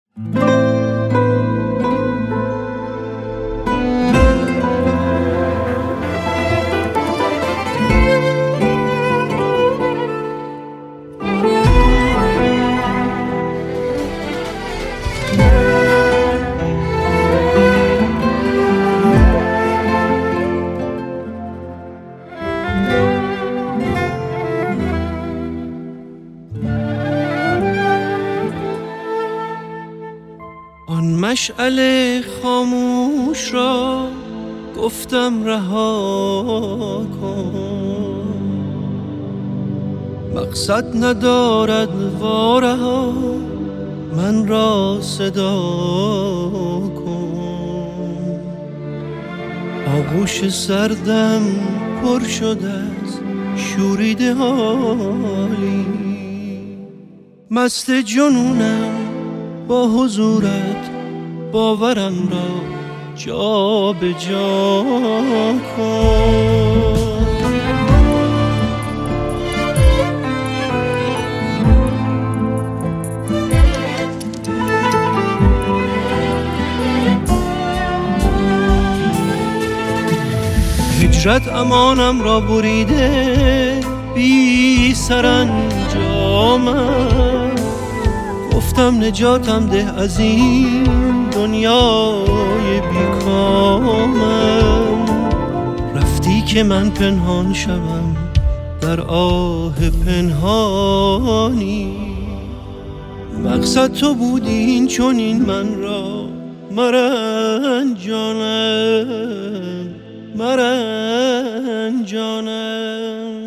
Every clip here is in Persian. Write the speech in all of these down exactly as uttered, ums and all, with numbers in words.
آن مشعل خاموش را گفتم رها کن، مقصد ندارد وارها من را صدا کن. آغوش سردم پر شده از شوریده حالی، مست جنونم با حضورت باورم را جا به جا کن. هجرت امانم را بریده بی سرانجامم، گفتم نجاتم ده از این دنیای بیکامم. رفتی که من پنهان شوم در آه پنهانی، مقصد تو بودی این چنین من را مرنجانم مرنجانم.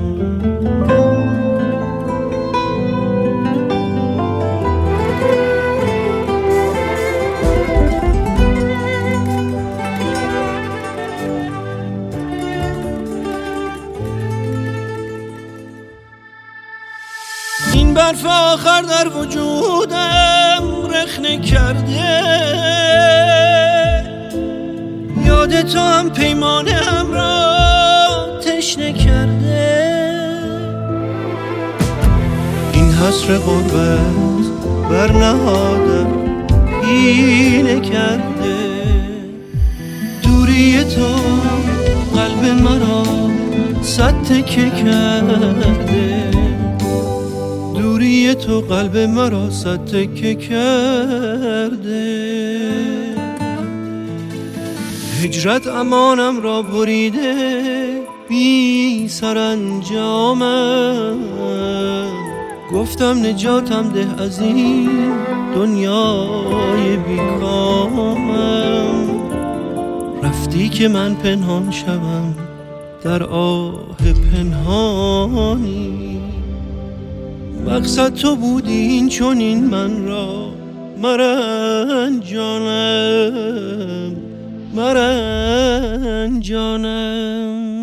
این برف آخر در وجودم رخنه کرده، یاد تو هم پیمانه هم را تشنه کرده. این حسر غربت بر نهادم اینه کرده، دوری تو قلب مرا صد تکه کرده، دوری تو قلب مرا صد تکه کرده. هجرت امانم را بریده بی سرانجامم، گفتم نجاتم ده از این دنیای بیکامم. رفتی که من پنهان شوم در آه پنهانی، مقصد تو بودی این چنین من را مرنجانم مرنجانم.